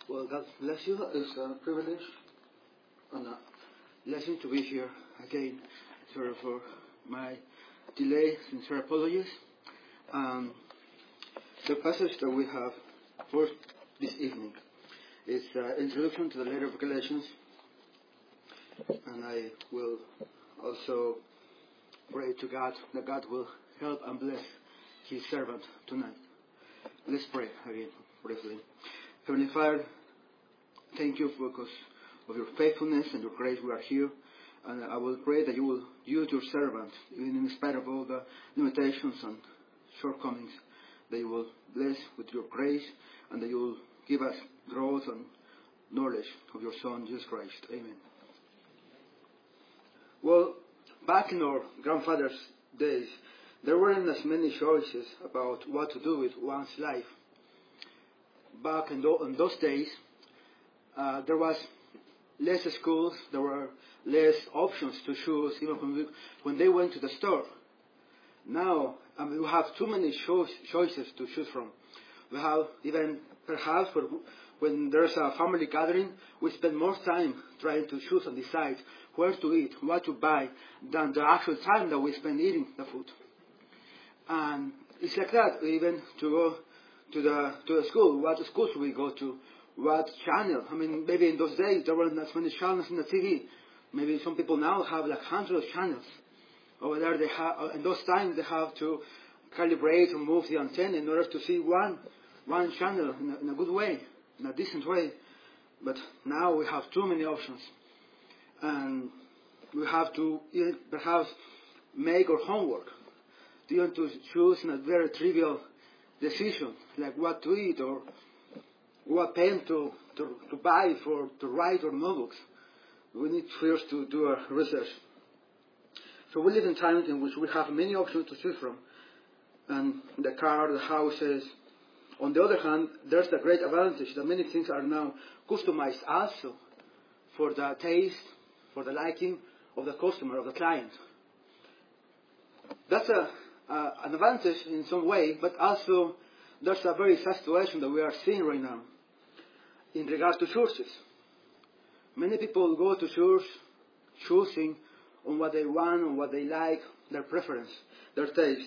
Well, God bless you. It's a privilege and a blessing to be here again. Sorry for my delay. Sincere apologies. The passage that we have for this evening is introduction to the letter of Galatians, and I will also pray to God that God will help and bless His servant tonight. Let's pray again briefly. Heavenly Father, thank you because of your faithfulness and your grace we are here. And I will pray that you will use your servant, even in spite of all the limitations and shortcomings, that you will bless with your grace and that you will give us growth and knowledge of your Son, Jesus Christ. Amen. Well, back in our grandfather's days, there weren't as many choices about what to do with one's life. Back in those days, there was less schools, there were less options to choose, even when they went to the store. Now, we have too many choices to choose from. We have even, perhaps, when there's a family gathering, we spend more time trying to choose and decide where to eat, what to buy, than the actual time that we spend eating the food. And it's like that, even to go to the school. What school should we go to? What channel? I mean, maybe in those days there weren't as many channels in the TV. Maybe some people now have like hundreds of channels. Over there, they have, in those times, they have to calibrate and move the antenna in order to see one channel in a good way, in a decent way. But now we have too many options, and we have to perhaps make our homework, even to choose in a very trivial decision, like what to eat or what pen to buy to write our notebooks. We need first to do our research. So we live in times in which we have many options to choose from, and the car, the houses. On the other hand, there's the great advantage that many things are now customized also for the taste, for the liking of the customer, of the client. That's an advantage in some way, but also there's a very sad situation that we are seeing right now in regards to churches. Many people go to church choosing on what they want, on what they like, their preference, their taste.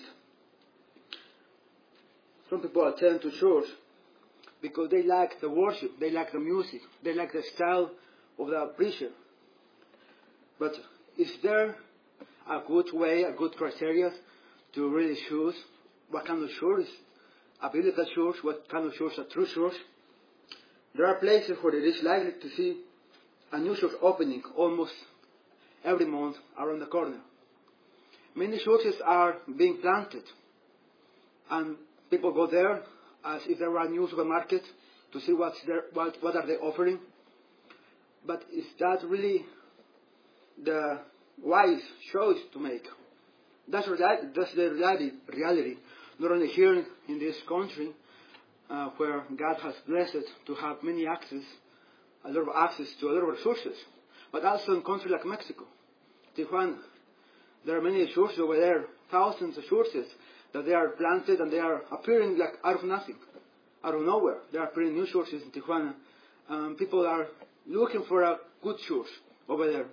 Some people attend to church because they like the worship, they like the music, they like the style of the preacher. But is there a good way, a good criteria to really choose what kind of church is a biblical church, what kind of church is a true church? There are places where it is likely to see a new church opening almost every month around the corner. Many churches are being planted, and people go there as if there were a new supermarket to see what are they offering. But is that really the wise choice to make? That's the reality. Not only here in this country, where God has blessed to have a lot of access to a lot of resources, but also in countries like Mexico, Tijuana. There are many churches over there, thousands of churches that they are planted and they are appearing like out of nothing, out of nowhere. They are appearing new churches in Tijuana. People are looking for a good church over there.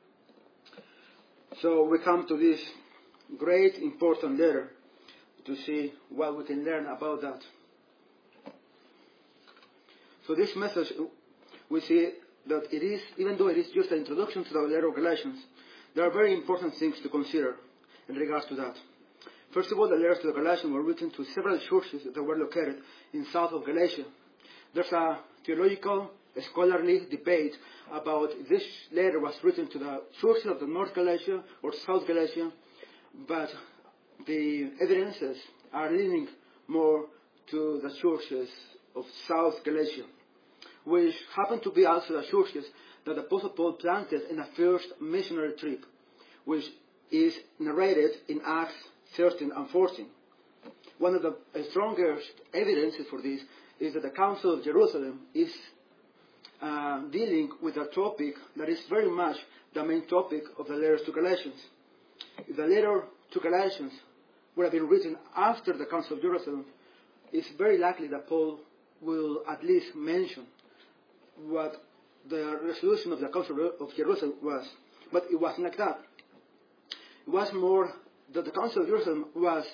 So we come to this great important letter to see what we can learn about that. So this message, we see that it is, even though it is just an introduction to the letter of Galatians, there are very important things to consider in regards to that. First of all, the letters to the Galatians were written to several churches that were located in south of Galatia. There's a theological, scholarly debate about if this letter was written to the churches of the North Galatia or South Galatia, but the evidences are leaning more to the churches of South Galatia, which happen to be also the churches that the Apostle Paul planted in a first missionary trip, which is narrated in Acts 13 and 14. One of the strongest evidences for this is that the Council of Jerusalem is dealing with a topic that is very much the main topic of the letters to Galatians. If the letter to Galatians would have been written after the Council of Jerusalem, it's very likely that Paul will at least mention what the resolution of the Council of Jerusalem was. But it wasn't like that. It was more that the Council of Jerusalem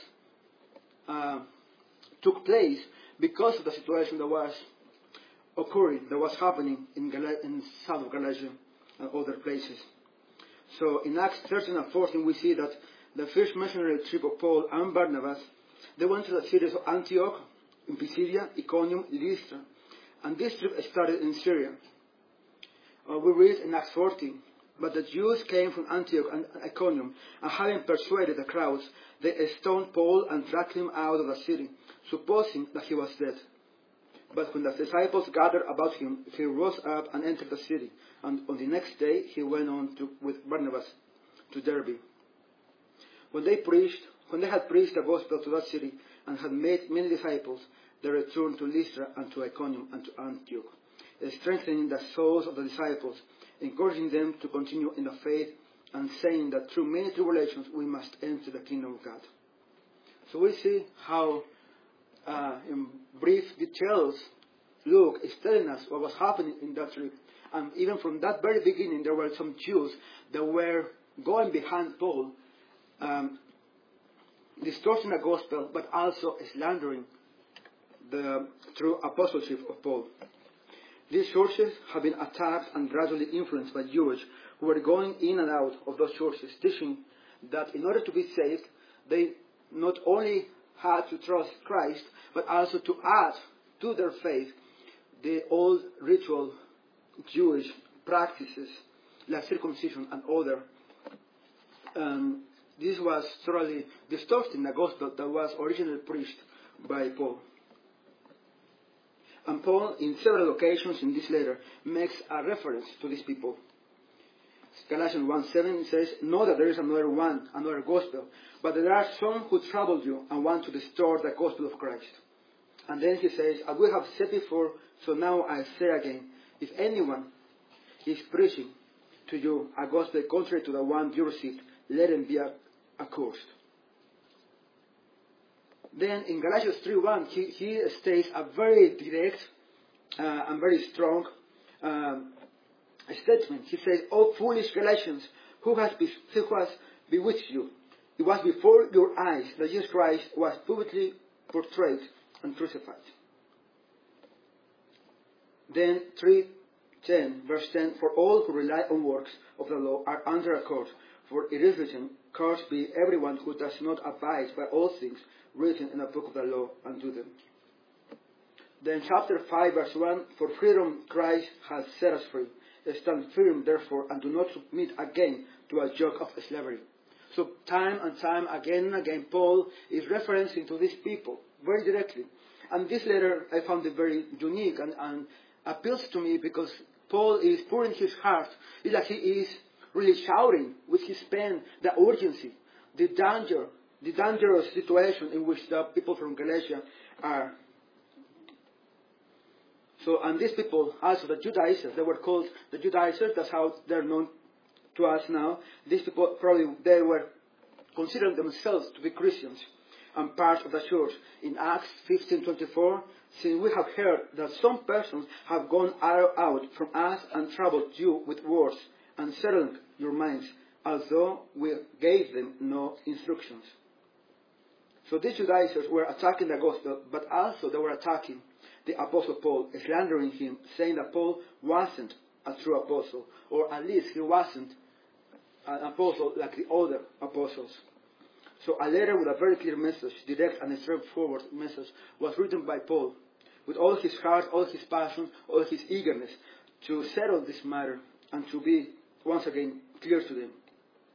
took place because of the situation that was occurring, that was happening in south of Galatia and other places. So in Acts 13 and 14 we see that the first missionary trip of Paul and Barnabas, they went to the cities of Antioch, in Pisidia, Iconium, Lystra. And this trip started in Syria. We read in Acts 14, but the Jews came from Antioch and Iconium, and having persuaded the crowds, they stoned Paul and dragged him out of the city, supposing that he was dead. But when the disciples gathered about him, he rose up and entered the city. And on the next day, he went on with Barnabas to Derbe. When they had preached the gospel to that city and had made many disciples, they returned to Lystra and to Iconium and to Antioch, strengthening the souls of the disciples, encouraging them to continue in the faith, and saying that through many tribulations we must enter the kingdom of God. So we see how, in brief details, Luke is telling us what was happening in that trip. And even from that very beginning, there were some Jews that were going behind Paul, distorting the gospel, but also slandering the true apostleship of Paul. These churches have been attacked and gradually influenced by Jews who were going in and out of those churches, teaching that in order to be saved, they not only had to trust Christ, but also to add to their faith the old ritual Jewish practices like circumcision and other. This was thoroughly distorting the gospel that was originally preached by Paul. And Paul, in several occasions in this letter, makes a reference to these people. Galatians 1:7 says, "Know that there is another gospel, but there are some who trouble you and want to distort the gospel of Christ." And then he says, "As we have said before, so now I say again, if anyone is preaching to you a gospel contrary to the one you received, let him be accursed." Then in Galatians 3:1, he states a very direct and very strong statement. He says, "O foolish Galatians, who has bewitched you? It was before your eyes that Jesus Christ was publicly portrayed and crucified." Then 3:10, verse 10, "For all who rely on works of the law are under a curse. For it is written, cursed be everyone who does not abide by all things written in the book of the law and do them." Then chapter 5, verse 1, "For freedom Christ has set us free. Stand firm, therefore, and do not submit again to a yoke of slavery." So time and time, again and again, Paul is referencing to these people very directly. And this letter, I found it very unique and appeals to me because Paul is pouring his heart. It's like he is really shouting with his pen the urgency, the danger, the dangerous situation in which the people from Galatia are. So, and these people, also the Judaizers, they were called the Judaizers, that's how they're known to us now. These people probably, they were considering themselves to be Christians and part of the church. In Acts 15:24, "Since we have heard that some persons have gone out from us and troubled you with words and settled your minds, although we gave them no instructions." So these Judaizers were attacking the gospel, but also they were attacking the Apostle Paul, slandering him, saying that Paul wasn't a true apostle, or at least he wasn't an apostle like the other apostles. So a letter with a very clear message, direct and straightforward message, was written by Paul with all his heart, all his passion, all his eagerness to settle this matter and to be once again clear to them.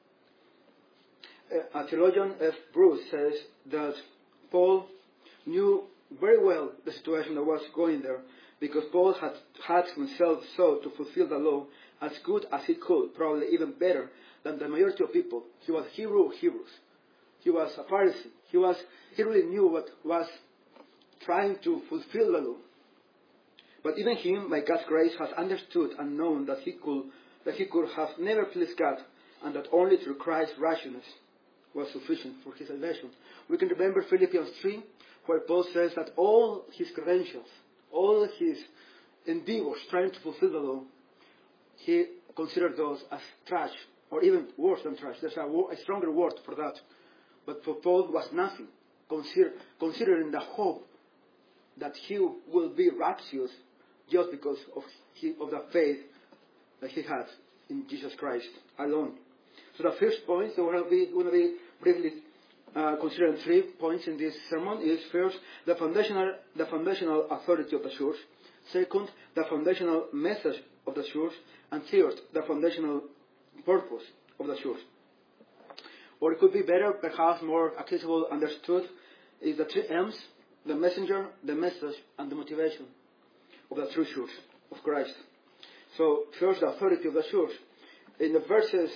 A theologian, F. Bruce, says that Paul knew very well the situation that was going there, because Paul had himself sought to fulfill the law as good as he could, probably even better than the majority of people. He was Hebrew of Hebrews. He was a Pharisee. He really knew what was trying to fulfill the law. But even him, by God's grace, has understood and known that he could have never pleased God, and that only through Christ's righteousness was sufficient for his salvation. We can remember Philippians 3, where Paul says that all his credentials, all his endeavors trying to fulfill the law, he considered those as trash, or even worse than trash. There's a stronger word for that. But for Paul was nothing, considering the hope that he will be righteous just because of the faith that he had in Jesus Christ alone. So the first point, so we're going to be briefly considering 3 points in this sermon, is first, the foundational authority of the church. Second, the foundational message of the church. And third, the foundational purpose of the church. Or it could be better, perhaps more accessible, understood, is the 3 M's: the messenger, the message, and the motivation of the true church of Christ. So first, the authority of the church. In the verses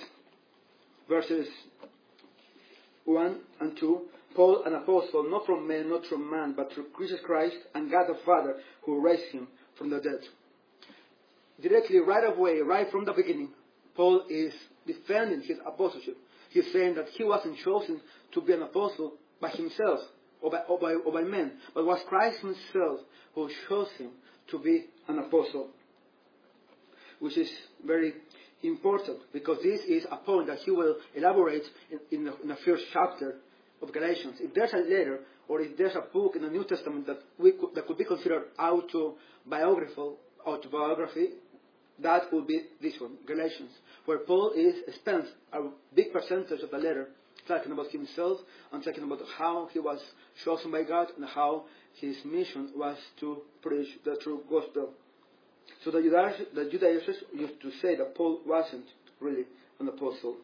1 and 2, Paul, an apostle, not from men, not from man, but through Jesus Christ and God the Father, who raised him from the dead. Directly, right away, right from the beginning, Paul is defending his apostleship. He's saying that he wasn't chosen to be an apostle by himself or by men, but was Christ himself who chose him to be an apostle, which is very important, because this is a point that he will elaborate in the first chapter of Galatians. If there's a letter or if there's a book in the New Testament that could be considered autobiography, that would be this one, Galatians, where Paul spends a big percentage of the letter talking about himself and talking about how he was chosen by God and how his mission was to preach the true gospel. So the Judaizers used to say that Paul wasn't really an apostle.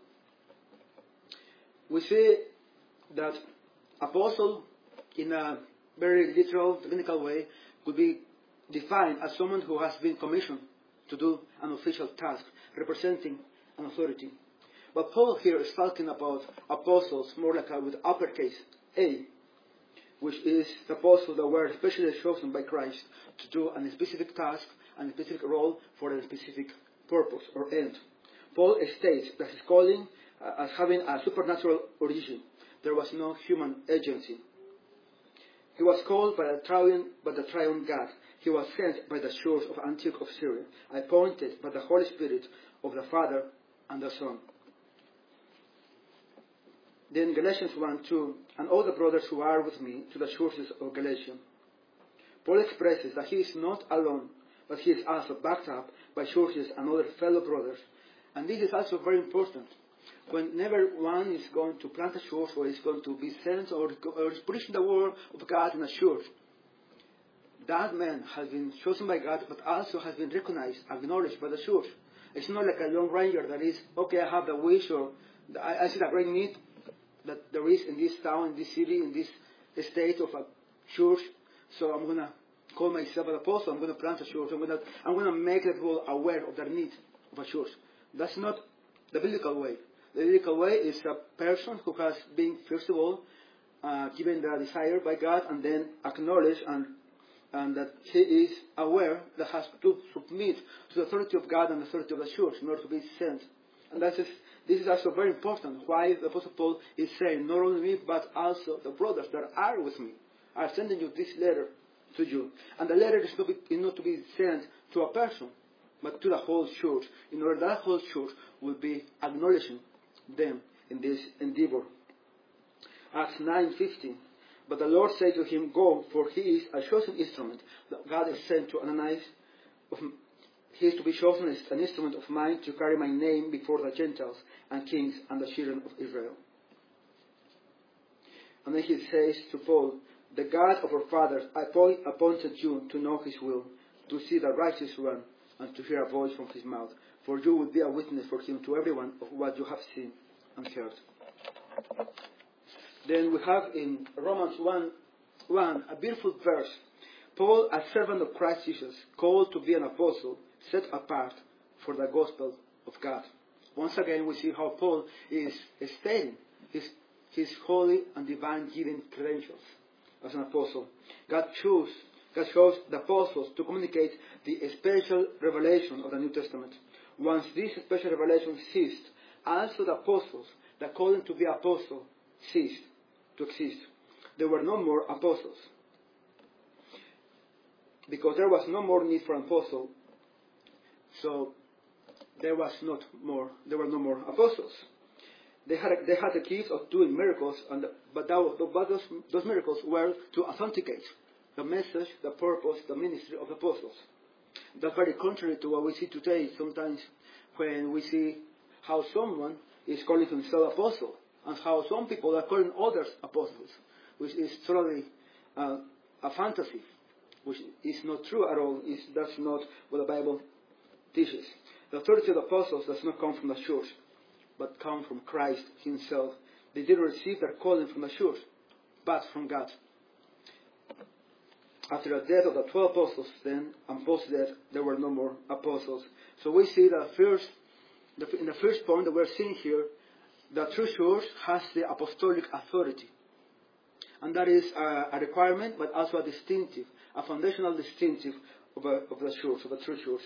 We see that apostle, in a very literal, technical way, could be defined as someone who has been commissioned to do an official task, representing an authority. But Paul here is talking about apostles more like with uppercase A, which is the apostles that were especially chosen by Christ to do a specific task and a specific role for a specific purpose or end. Paul states that his calling as having a supernatural origin. There was no human agency. He was called by the triune God. He was sent by the shores of Antioch of Syria, appointed by the Holy Spirit of the Father and the Son. Then Galatians 1:2, and all the brothers who are with me to the churches of Galatia. Paul expresses that he is not alone, but he is also backed up by churches and other fellow brothers. And this is also very important. Whenever one is going to plant a church or is going to be sent or is preaching the word of God in a church, that man has been chosen by God, but also has been recognized, acknowledged by the church. It's not like a young ranger that is, okay, I have the wish, or I see the great need that there is in this town, in this city, in this state of a church, so I'm going to call myself an apostle, I'm going to plant a church, I'm going to make people aware of their need of a church. That's not the biblical way. The biblical way is a person who has been, first of all, given the desire by God, and then acknowledged and that he is aware that has to submit to the authority of God and the authority of the church in order to be sent. And this is also very important, why the Apostle Paul is saying, not only me, but also the brothers that are with me are sending you this letter to you. And the letter is not to be sent to a person, but to the whole church, in order that whole church will be acknowledging them in this endeavor. Acts 9:15. But the Lord said to him, go, for he is a chosen instrument that God has sent to Ananias. He is to be chosen as an instrument of mine to carry my name before the Gentiles and kings and the children of Israel. And then he says to Paul, the God of our fathers appointed you to know his will, to see the righteous run, and to hear a voice from his mouth. For you will be a witness for him to everyone of what you have seen and heard. Then we have in Romans 1:1 a beautiful verse. Paul, a servant of Christ Jesus, called to be an apostle, set apart for the gospel of God. Once again, we see how Paul is stating his holy and divine given credentials as an apostle. God chose the apostles to communicate the special revelation of the New Testament. Once this special revelation ceased, also the apostles, the calling to be apostle, ceased to exist. There were no more apostles. because there was no more need for an apostle, so there were no more apostles. They had the gift of doing miracles, but those miracles were to authenticate the message, the purpose, the ministry of the apostles. That's very contrary to what we see today sometimes when we see how someone is calling himself apostle and how some people are calling others apostles, which is totally a fantasy, which is not true at all. That's not what the Bible teaches. The authority of the apostles does not come from the church, but come from Christ himself. They didn't receive their calling from the church, but from God. After the death of the 12 apostles, then, and post-death, there were no more apostles. So we see that in the first point that we're seeing here, the true church has the apostolic authority. And that is a requirement, but also a foundational distinctive of the church, of the true church.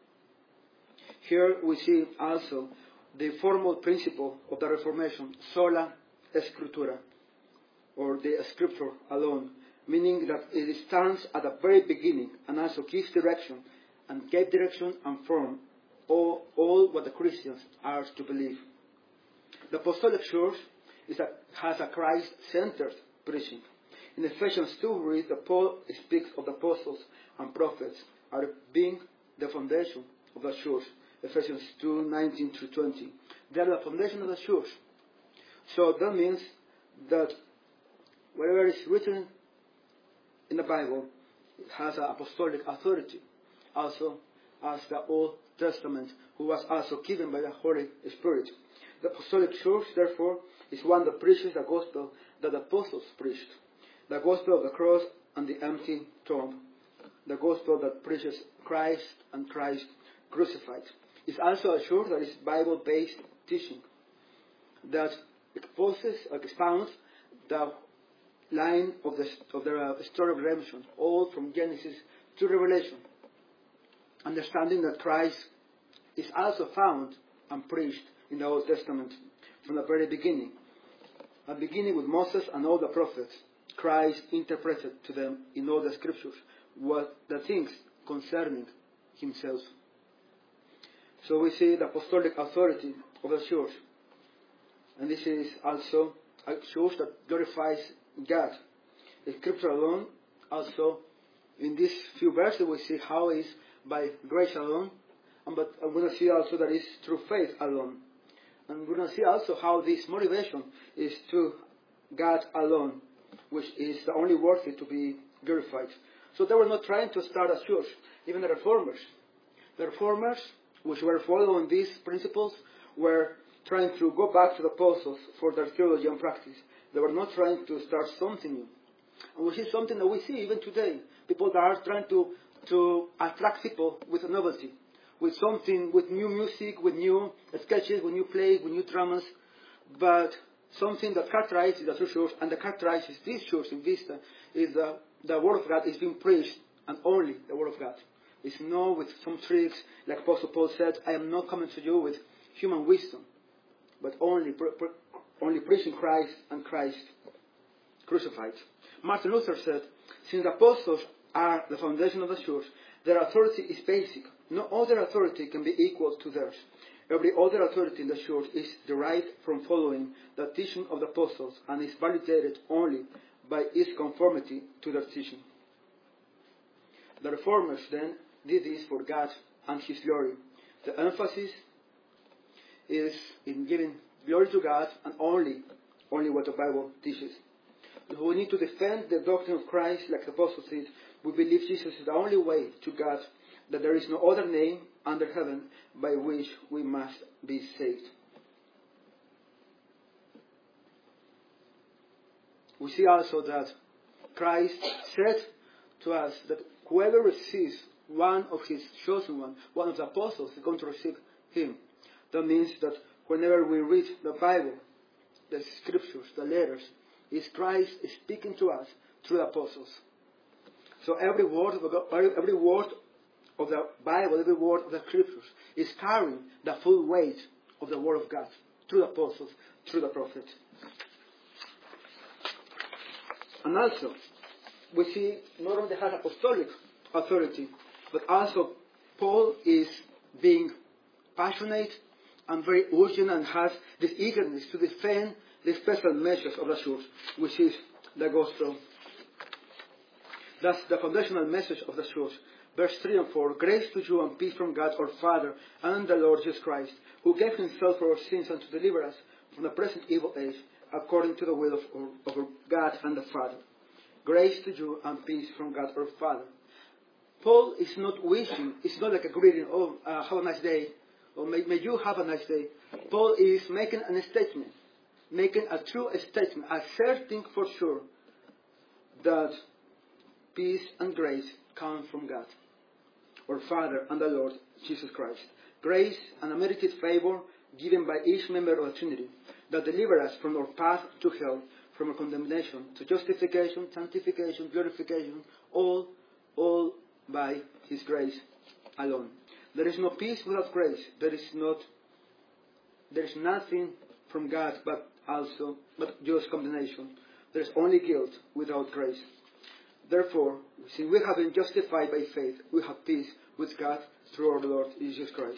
Here we see also the formal principle of the Reformation, sola scriptura, or the scripture alone, meaning that it stands at the very beginning and also gives direction and gave direction and form all what the Christians are to believe. The Apostolic Church has a Christ-centered preaching. In Ephesians 2, we read that Paul speaks of the apostles and prophets are being the foundation of the church. Ephesians 2:19-20. They are the foundation of the church. So that means that whatever is written in the Bible, it has an apostolic authority, also as the Old Testament, who was also given by the Holy Spirit. The Apostolic Church, therefore, is one that preaches the gospel that the apostles preached, the gospel of the cross and the empty tomb, the gospel that preaches Christ and Christ crucified. It's also a church that is Bible-based teaching, that expounds the line of the story of redemption, all from Genesis to Revelation, understanding that Christ is also found and preached in the Old Testament from the very beginning. At the beginning with Moses and all the prophets, Christ interpreted to them in all the scriptures what the things concerning himself. So we see the apostolic authority of the church. And this is also a church that glorifies God. The scripture alone, also in these few verses we see how it is by grace alone, but I'm going to see also that it's through faith alone. And we're going to see also how this motivation is to God alone, which is the only worthy to be glorified. So they were not trying to start a church, even the Reformers. The Reformers, which were following these principles, were trying to go back to the apostles for their theology and practice. They were not trying to start something new. And which is something that we see even today. People that are trying to attract people with a novelty, with something, with new music, with new sketches, with new plays, with new dramas, but something that characterizes the true church and that characterizes this church in Vista is the Word of God is being preached, and only the Word of God. It's not with some tricks, like Apostle Paul said, I am not coming to you with human wisdom, but only preaching Christ and Christ crucified. Martin Luther said, since the apostles are the foundation of the church, their authority is basic. No other authority can be equal to theirs. Every other authority in the church is derived from following the teaching of the apostles and is validated only by its conformity to their teaching. The Reformers then did this for God and His glory. The emphasis is in giving glory to God and only what the Bible teaches. We need to defend the doctrine of Christ like the apostles did. We believe Jesus is the only way to God, that there is no other name under heaven by which we must be saved. We see also that Christ said to us that whoever receives one of His chosen ones, one of the apostles, is going to receive Him. That means that whenever we read the Bible, the scriptures, the letters, is Christ speaking to us through the apostles. So every word of the Bible, every word of the scriptures is carrying the full weight of the Word of God through the apostles, through the prophets. And also, we see not only has apostolic authority. But also, Paul is being passionate and very urgent and has this eagerness to defend the special message of the church, which is the gospel. That's the foundational message of the church. Verse 3 and 4, grace to you and peace from God our Father and the Lord Jesus Christ, who gave himself for our sins and to deliver us from the present evil age, according to the will of our God and the Father. Grace to you and peace from God our Father. Paul is not wishing, it's not like a greeting, have a nice day, or may you have a nice day. Paul is making a statement, making a true statement, asserting for sure that peace and grace come from God, our Father and the Lord Jesus Christ. Grace and unmerited favor given by each member of the Trinity that deliver us from our path to hell, from our condemnation to justification, sanctification, glorification, all by His grace alone. There is no peace without grace. There is nothing from God but just condemnation. There is only guilt without grace. Therefore, since we have been justified by faith, we have peace with God through our Lord Jesus Christ.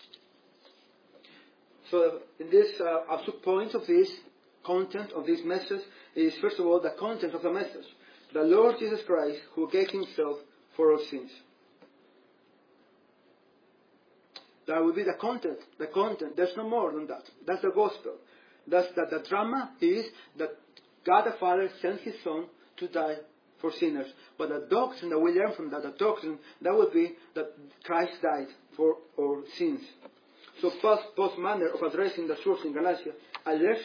So, in this, a sub-point of this content of this message is, first of all, the content of the message. The Lord Jesus Christ, who gave Himself for our sins. That will be the content. The content. There's no more than that. That's the gospel. That's the drama is that God the Father sent His Son to die for sinners. But the doctrine that we learn from that, the doctrine, that would be that Christ died for our sins. So Paul's manner of addressing the church in Galatia alerts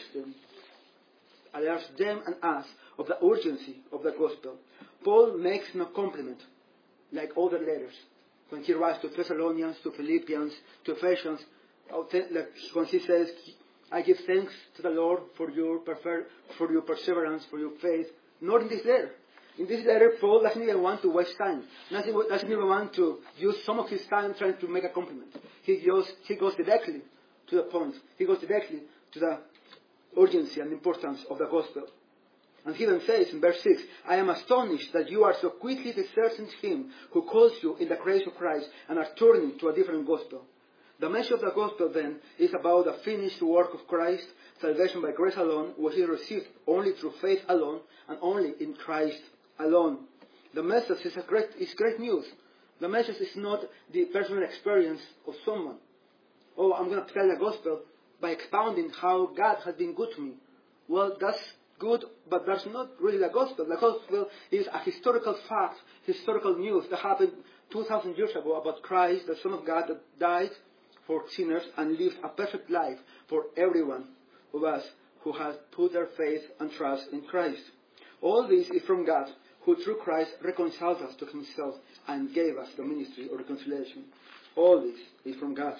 them and us of the urgency of the gospel. Paul makes no compliment like other letters. When he writes to Thessalonians, to Philippians, to Ephesians, when he says, I give thanks to the Lord for your perseverance, for your faith. Not in this letter. In this letter, Paul doesn't even want to waste time. Doesn't even want to use some of his time trying to make a compliment. He goes directly to the point. He goes directly to the urgency and importance of the gospel. And he even says in verse 6, I am astonished that you are so quickly deserting Him who calls you in the grace of Christ and are turning to a different gospel. The message of the gospel then is about the finished work of Christ, salvation by grace alone, which is received only through faith alone and only in Christ alone. The message is great news. The message is not the personal experience of someone. Oh, I'm going to tell the gospel by expounding how God has been good to me. Well, that's good, but that's not really the gospel. The gospel is a historical fact, historical news that happened 2,000 years ago about Christ, the Son of God, that died for sinners and lived a perfect life for everyone of us who has put their faith and trust in Christ. All this is from God, who through Christ reconciled us to Himself and gave us the ministry of reconciliation. All this is from God.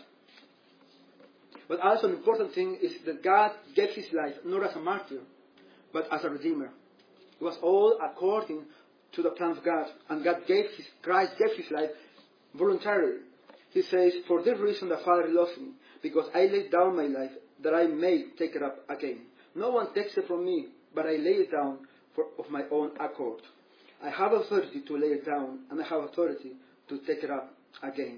But also an important thing is that God gave His life not as a martyr, but as a redeemer. It was all according to the plan of God, and Christ gave His life voluntarily. He says, for this reason the Father loves me, because I laid down my life, that I may take it up again. No one takes it from me, but I lay it down of my own accord. I have authority to lay it down, and I have authority to take it up again.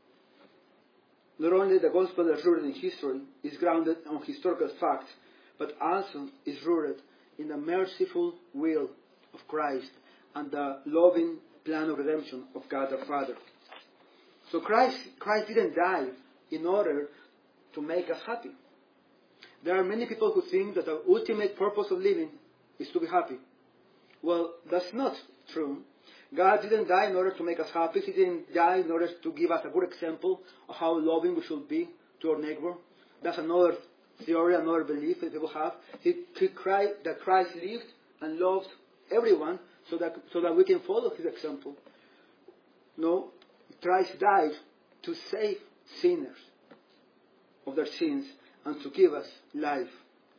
Not only the gospel is rooted in history, is grounded on historical facts, but also is rooted in the merciful will of Christ and the loving plan of redemption of God the Father. So Christ didn't die in order to make us happy. There are many people who think that the ultimate purpose of living is to be happy. Well, that's not true. God didn't die in order to make us happy. He didn't die in order to give us a good example of how loving we should be to our neighbor. That's another theory, another belief that people have. That Christ lived and loved everyone so that we can follow His example. No, Christ died to save sinners of their sins and to give us life.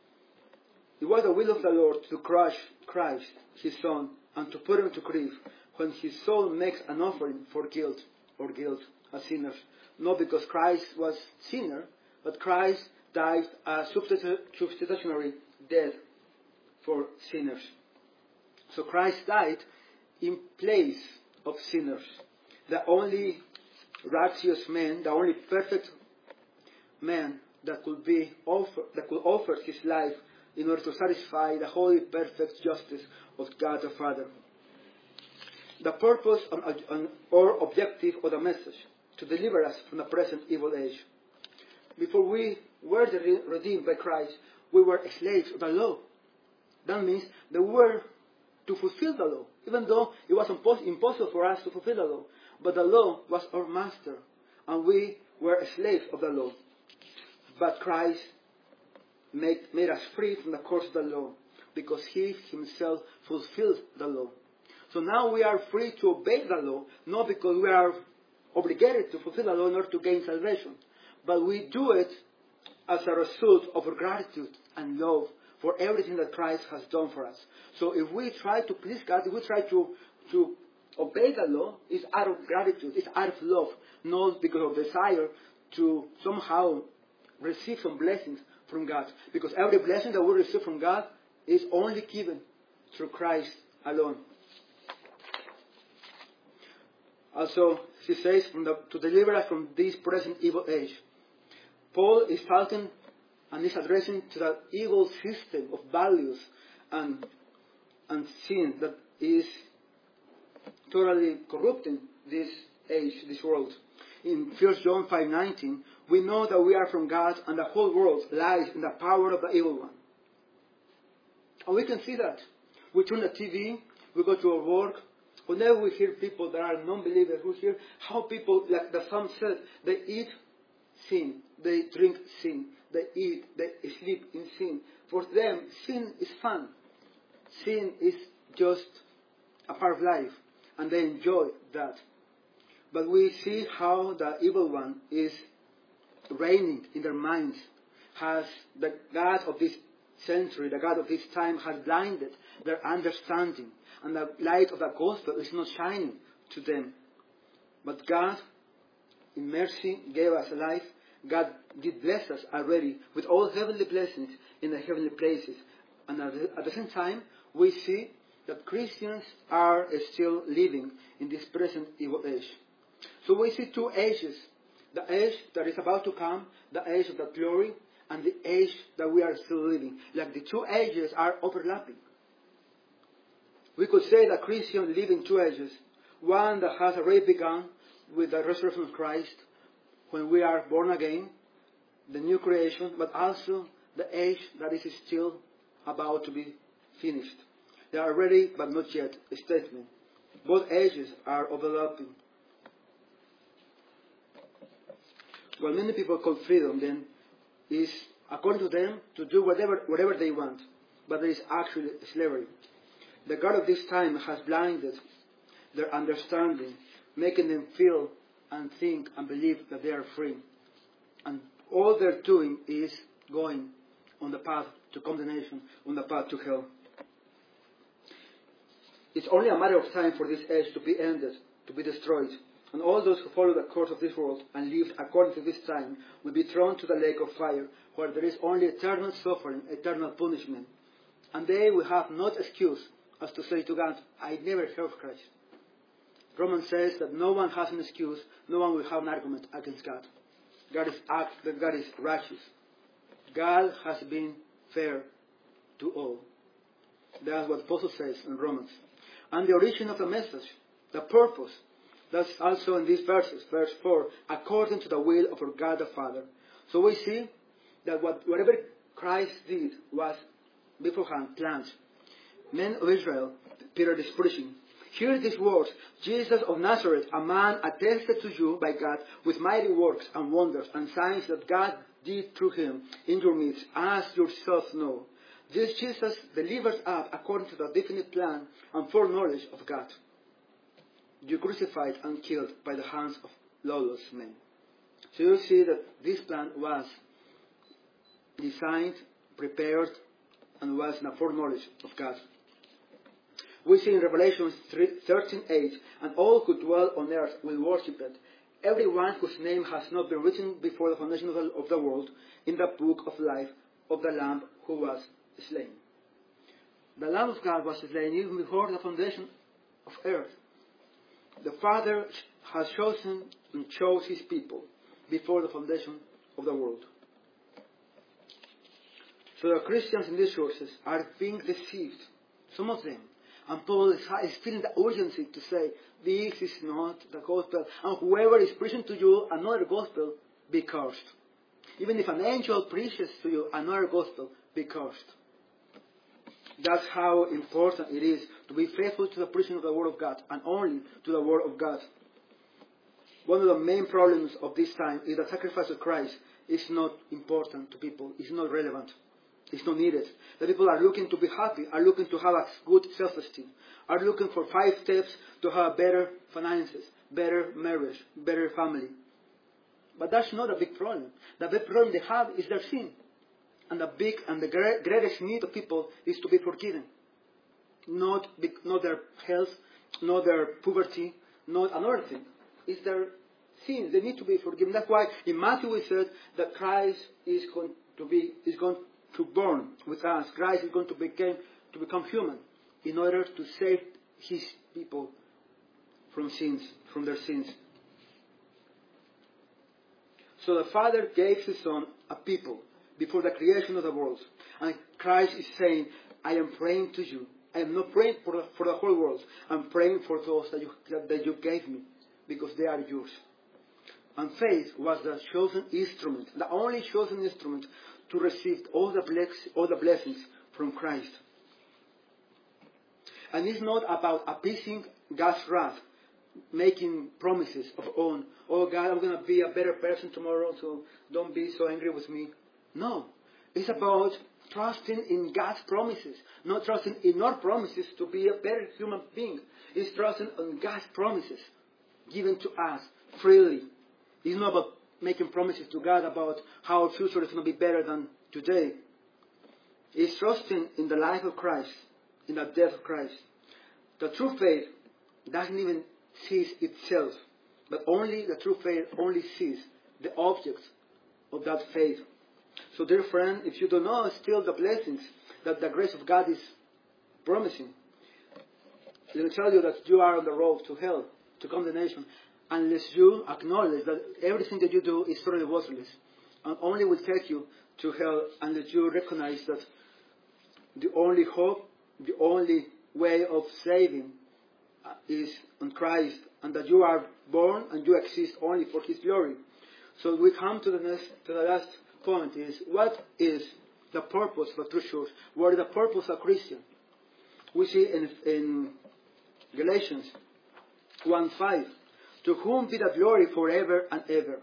It was the will of the Lord to crush Christ, His Son, and to put Him to grief when His soul makes an offering for guilt as sinners. Not because Christ was sinner, but Christ died a substitutionary death for sinners. So Christ died in place of sinners. the only righteous man, the only perfect man that could offer his life in order to satisfy the holy, perfect justice of God the Father. The purpose or objective of the message, to deliver us from the present evil age. Before we were redeemed by Christ, we were slaves of the law. That means that we were to fulfill the law, even though it was impossible for us to fulfill the law. But the law was our master, and we were slaves of the law. But Christ made us free from the curse of the law, because He Himself fulfilled the law. So now we are free to obey the law, not because we are obligated to fulfill the law in order to gain salvation, but we do it as a result of our gratitude and love for everything that Christ has done for us. So if we try to please God, if we try to obey the law, it's out of gratitude, it's out of love, not because of desire to somehow receive some blessings from God. Because every blessing that we receive from God is only given through Christ alone. Also, he says, to deliver us from this present evil age. Paul is talking and is addressing to that evil system of values and sin that is totally corrupting this age, this world. In 1 John 5:19, we know that we are from God and the whole world lies in the power of the evil one. And we can see that. We turn the TV, we go to our work. Whenever we hear people that are non-believers, we hear how people, like the psalm said, they eat sin, they drink sin, they eat, they sleep in sin. For them, sin is fun. Sin is just a part of life, and they enjoy that. But we see how the evil one is reigning in their minds. Has the God of this century, the God of this time, has blinded their understanding, and the light of the gospel is not shining to them. But God, in mercy, gave us life. God did bless us already with all heavenly blessings in the heavenly places. And at the same time, we see that Christians are still living in this present evil age. So we see two ages. The age that is about to come, the age of the glory, and the age that we are still living. Like the two ages are overlapping. We could say that Christians live in two ages. One that has already begun with the resurrection of Christ, when we are born again, the new creation, but also the age that is still about to be finished. They are ready, but not yet, a statement. Both ages are overlapping. What many people call freedom, then, is, according to them, to do whatever they want. But there is actually slavery. The God of this time has blinded their understanding, making them feel and think and believe that they are free. And all they're doing is going on the path to condemnation, on the path to hell. It's only a matter of time for this age to be ended, to be destroyed. And all those who follow the course of this world and live according to this time will be thrown to the lake of fire, where there is only eternal suffering, eternal punishment. And they will have no excuse as to say to God, I never heard of Christ. Romans says that no one has an excuse, no one will have an argument against God. God is righteous. God has been fair to all. That's what Paul says in Romans. And the origin of the message, the purpose, that's also in these verses, verse 4, according to the will of our God the Father. So we see that whatever Christ did was beforehand planned. Men of Israel, Peter is preaching. Hear these words, Jesus of Nazareth, a man attested to you by God with mighty works and wonders and signs that God did through him in your midst, as yourselves know. This Jesus delivered up according to the definite plan and foreknowledge of God. You crucified and killed by the hands of lawless men. So you see that this plan was designed, prepared, and was in the foreknowledge of God. We see in Revelation 13:8, and all who dwell on earth will worship it, everyone whose name has not been written before the foundation of the world in the book of life of the Lamb who was slain. The Lamb of God was slain even before the foundation of earth. The Father has chosen and chose His people before the foundation of the world. So the Christians in these churches are being deceived, some of them. And Paul is feeling the urgency to say, this is not the gospel. And whoever is preaching to you another gospel, be cursed. Even if an angel preaches to you another gospel, be cursed. That's how important it is to be faithful to the preaching of the Word of God, and only to the Word of God. One of the main problems of this time is the sacrifice of Christ is not important to people. It's not relevant. It's not needed. The people are looking to be happy, are looking to have a good self-esteem, are looking for 5 steps to have better finances, better marriage, better family. But that's not a big problem. The big problem they have is their sin. And the greatest need of people is to be forgiven. Not their health, not their poverty, not another thing. It's their sins. They need to be forgiven. That's why in Matthew we said that Christ is going to born with us. Christ is going to become human in order to save His people from their sins. So the Father gave His Son a people before the creation of the world. And Christ is saying, I am praying to you. I am not praying for the whole world. I'm praying for those that you gave me, because they are yours. And faith was the chosen instrument, the only chosen instrument to receive all the blessings from Christ. And it's not about appeasing God's wrath, making promises of own. Oh God, I'm going to be a better person tomorrow, so don't be so angry with me. No. It's about trusting in God's promises, not trusting in our promises to be a better human being. It's trusting in God's promises given to us freely. It's not about making promises to God about how our future is going to be better than today. It's trusting in the life of Christ, in the death of Christ. The true faith doesn't even see itself, but only the true faith only sees the object of that faith. So dear friend, if you don't know still the blessings that the grace of God is promising, it will tell you that you are on the road to hell, to condemnation, unless you acknowledge that everything that you do is totally worthless, and only will take you to hell unless you recognize that the only hope, the only way of saving is on Christ, and that you are born and you exist only for His glory. So we come to the last point is, what is the purpose of a true church? What is the purpose of a Christian? We see in Galatians 1:5, to whom be the glory forever and ever.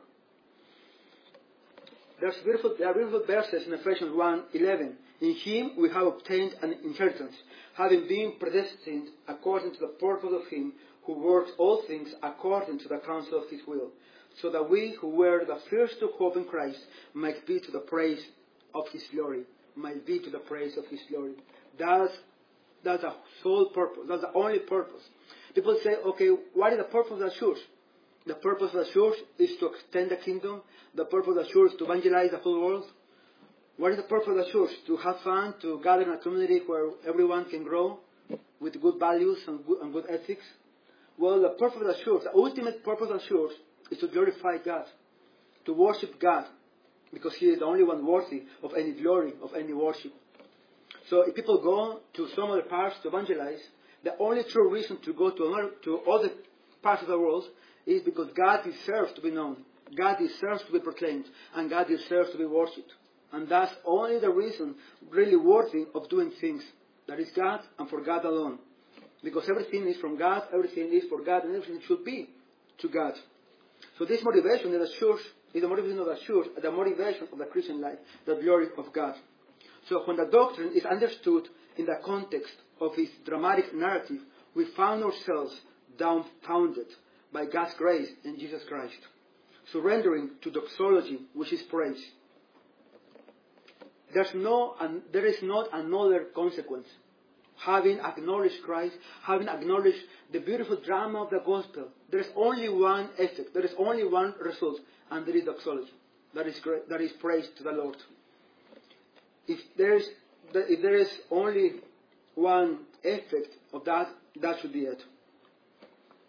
There are beautiful verses in Ephesians 1:11. In Him we have obtained an inheritance, having been predestined according to the purpose of Him who works all things according to the counsel of His will, so that we who were the first to hope in Christ might be to the praise of His glory. Might be to the praise of His glory. That's the sole purpose. That's the only purpose. People say, okay, what is the purpose of the church? The purpose of the church is to extend the kingdom. The purpose of the church is to evangelize the whole world. What is the purpose of the church? To have fun, to gather in a community where everyone can grow with good values and good ethics. Well, the purpose of the church, the ultimate purpose of the church, is to glorify God, to worship God, because He is the only one worthy of any glory, of any worship. So if people go to some other parts to evangelize, the only true reason to go to other parts of the world is because God deserves to be known, God deserves to be proclaimed, and God deserves to be worshipped. And that's only the reason really worthy of doing things. That is God and for God alone. Because everything is from God, everything is for God, and everything should be to God. So this motivation in the church is the motivation of the church, the motivation of the Christian life, the glory of God. So when the doctrine is understood in the context of its dramatic narrative, we found ourselves dumbfounded by God's grace in Jesus Christ, surrendering to doxology, which is praise. There is not another consequence. Having acknowledged Christ, having acknowledged the beautiful drama of the gospel, there is only one effect, there is only one result, and there is doxology. That is praise to the Lord. If there is only one effect of that, that should be it.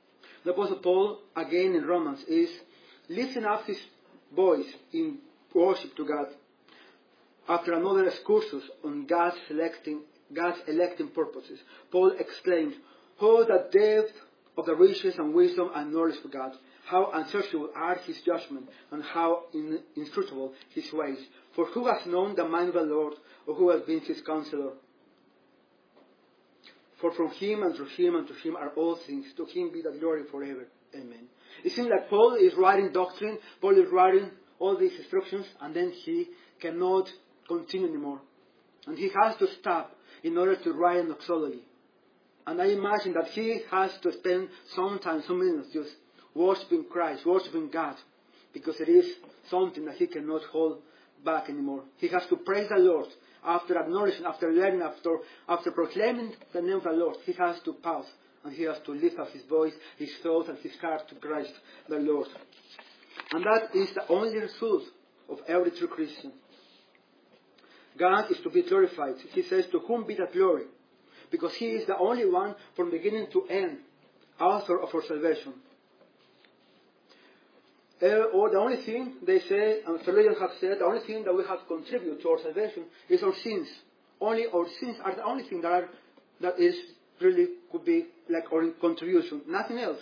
The Apostle Paul, again in Romans, is lifting up his voice in worship to God after another excursus on God's electing purposes. Paul exclaimed, "Oh, the depth of the riches and wisdom and knowledge of God! How unsearchable are his judgments, and how inscrutable his ways! For who has known the mind of the Lord, or who has been his counselor? For from him and through him and to him are all things. To him be the glory forever. Amen." It seems like Paul is writing doctrine, Paul is writing all these instructions, and then he cannot continue anymore. And he has to stop in order to write an doxology. And I imagine that he has to spend some time, some minutes, just worshiping Christ, worshiping God, because it is something that he cannot hold back anymore. He has to praise the Lord after acknowledging, after learning, after proclaiming the name of the Lord. He has to pause and he has to lift up his voice, his thoughts, and his heart to Christ the Lord. And that is the only result of every true Christian. God is to be glorified. He says, "To whom be the glory?" Because he is the only one from beginning to end, author of our salvation. Or the only thing they say, and theologians have said, the only thing that we have to contribute to our salvation is our sins. Only our sins are the only thing that is really could be like our contribution, nothing else.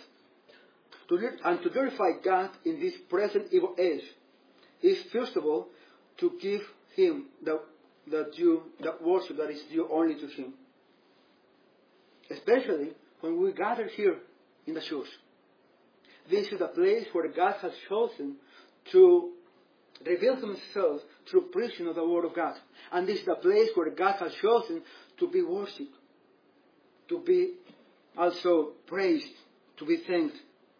To glorify God in this present evil age is first of all to give Him the worship that is due only to Him. Especially when we gather here in the church. This is the place where God has chosen to reveal Himself through preaching of the Word of God. And this is the place where God has chosen to be worshipped, to be also praised, to be thanked.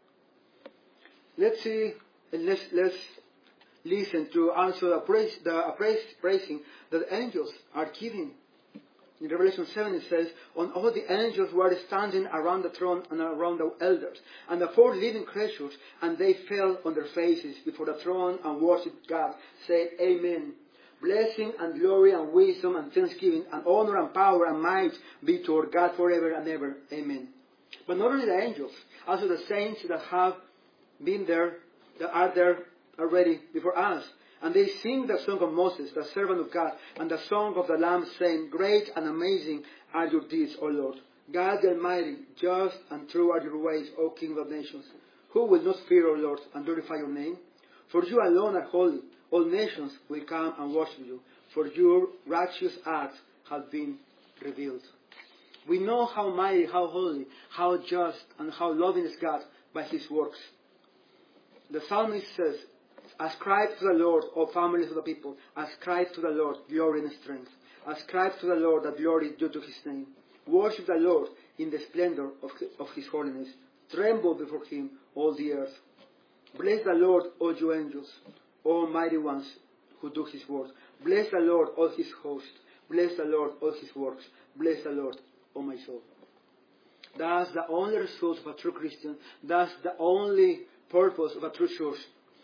Let's see, let's listen to also the praising that the angels are giving. In Revelation 7 it says, "On all the angels were standing around the throne and around the elders, and the 4 living creatures, and they fell on their faces before the throne and worshipped God, saying, Amen. Blessing and glory and wisdom and thanksgiving and honor and power and might be to our God forever and ever. Amen." But not only the angels, also the saints that have been there, that are there already before us. And they sing the song of Moses, the servant of God, and the song of the Lamb, saying, "Great and amazing are your deeds, O Lord. God the Almighty, just and true are your ways, O King of nations. Who will not fear, O Lord, and glorify your name? For you alone are holy. All nations will come and worship you, for your righteous acts have been revealed." We know how mighty, how holy, how just, and how loving is God by His works. The psalmist says, "Ascribe to the Lord, O families of the people. Ascribe to the Lord glory and strength. Ascribe to the Lord the glory due to His name. Worship the Lord in the splendor of His holiness. Tremble before Him, all the earth. Bless the Lord, all you angels, all mighty ones who do His word. Bless the Lord, all His hosts. Bless the Lord, all His works. Bless the Lord, O my soul." That's the only result of a true Christian. That's the only purpose of a true church.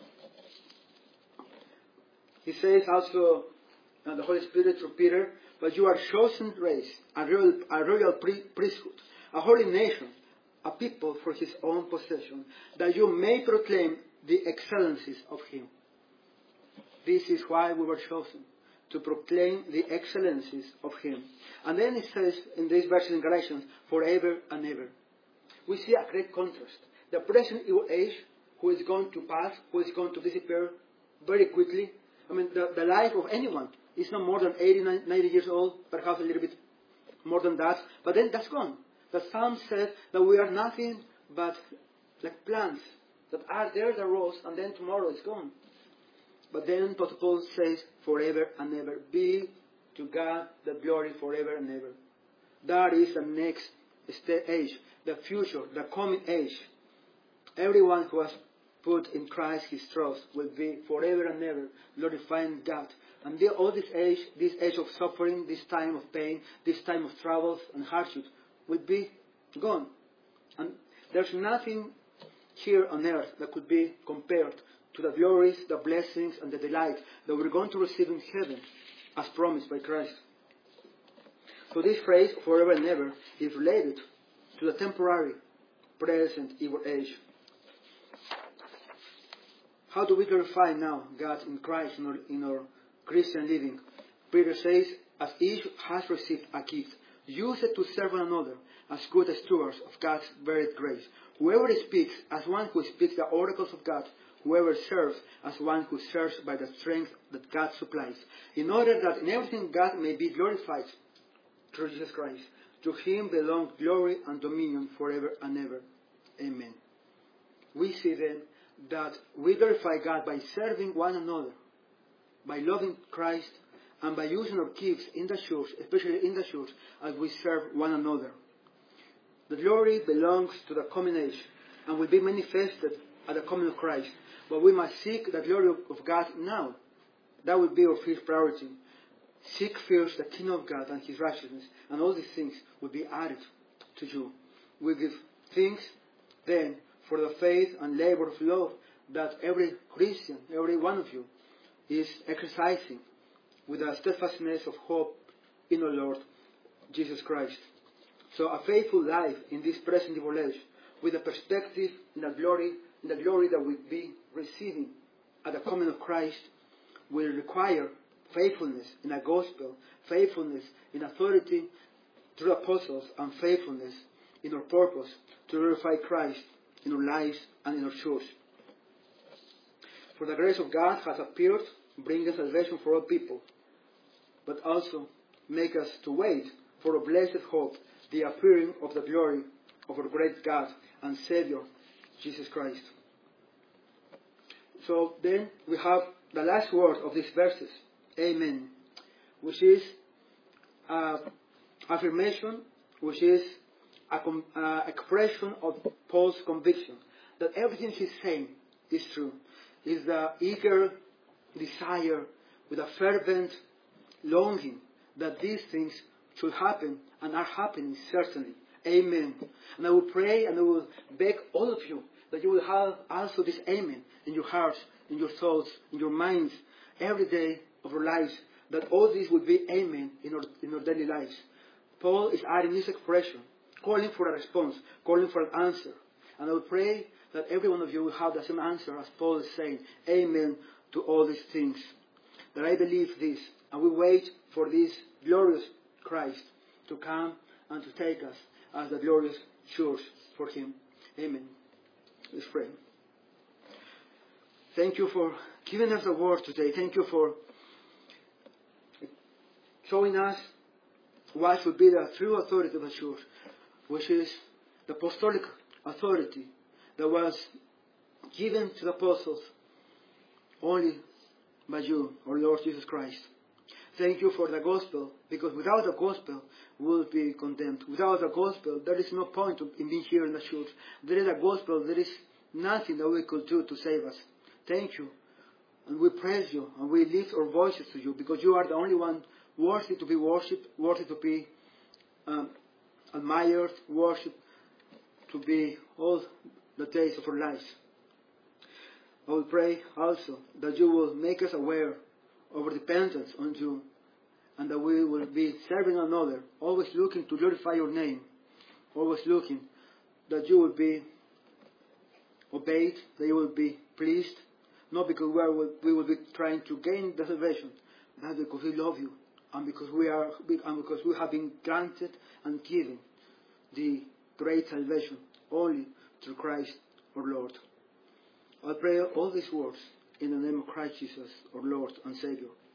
He says also, the Holy Spirit through Peter, "But you are chosen race, a royal priesthood, a holy nation, a people for His own possession, that you may proclaim the excellencies of Him." This is why we were chosen, to proclaim the excellencies of Him. And then it says in this verse in Galatians, "forever and ever." We see a great contrast. The present evil age, who is going to pass, who is going to disappear very quickly. I mean, the life of anyone is not more than 80, 90 years old, perhaps a little bit more than that, but then that's gone. The Psalm said that we are nothing but like plants that are there, the rose, and then tomorrow it's gone. But then Paul says, "forever and ever." Be to God the glory forever and ever. That is the next age, the future, the coming age. Everyone who has put in Christ his trust will be forever and ever glorifying God. And all this age of suffering, this time of pain, this time of troubles and hardship will be gone. And there's nothing here on earth that could be compared to the glories, the blessings, and the delight that we're going to receive in heaven as promised by Christ. So this phrase, forever and ever, is related to the temporary present evil age. How do we glorify now God in Christ in our Christian living? Peter says, as each has received a gift, use it to serve one another as good stewards of God's varied grace. Whoever speaks as one who speaks the oracles of God, whoever serves as one who serves by the strength that God supplies, in order that in everything God may be glorified through Jesus Christ. To him belong glory and dominion forever and ever. Amen. We see then that we glorify God by serving one another, by loving Christ, and by using our gifts in the church, especially in the church, as we serve one another. The glory belongs to the coming age and will be manifested at the coming of Christ. But we must seek the glory of God now. That will be our first priority. Seek first the kingdom of God and His righteousness, and all these things will be added to you. We give thanks then for the faith and labor of love that every Christian, every one of you, is exercising with a steadfastness of hope in our Lord Jesus Christ. So a faithful life in this present evil age, with a perspective in the glory that we'll be receiving at the coming of Christ, will require faithfulness in the gospel, faithfulness in authority through apostles, and faithfulness in our purpose to glorify Christ in our lives and in our church. For the grace of God has appeared, bringing salvation for all people, but also make us to wait for a blessed hope, the appearing of the glory of our great God and Savior, Jesus Christ. So then we have the last word of these verses, Amen, which is affirmation, which is an expression of Paul's conviction that everything he's saying is true. Is the eager desire with a fervent longing that these things should happen and are happening certainly. Amen. And I will pray and I will beg all of you that you will have also this amen in your hearts, in your thoughts, in your minds, every day of your lives, that all this will be amen in our daily lives. Paul is adding this expression, calling for a response, calling for an answer. And I will pray that every one of you will have the same answer as Paul is saying, amen to all these things. That I believe this, and we wait for this glorious Christ to come and to take us as the glorious church for Him. Amen. Let's pray. Thank you for giving us the word today. Thank you for showing us what should be the true authority of the church, which is the apostolic authority that was given to the apostles only by you, our Lord Jesus Christ. Thank you for the gospel, because without the gospel, we will be condemned. Without the gospel, there is no point in being here in the church. There is a gospel, there is nothing that we could do to save us. Thank you. And we praise you, and we lift our voices to you, because you are the only one worthy to be worshipped, worthy to be admired, worshipped, to be all the days of our lives. I will pray also that you will make us aware of our dependence on you, and that we will be serving another, always looking to glorify your name, always looking that you will be obeyed, that you will be pleased, not because we will be trying to gain the salvation, but because we love you, and because we have been granted and given the great salvation only through Christ our Lord. I pray all these words in the name of Christ Jesus, our Lord and Savior.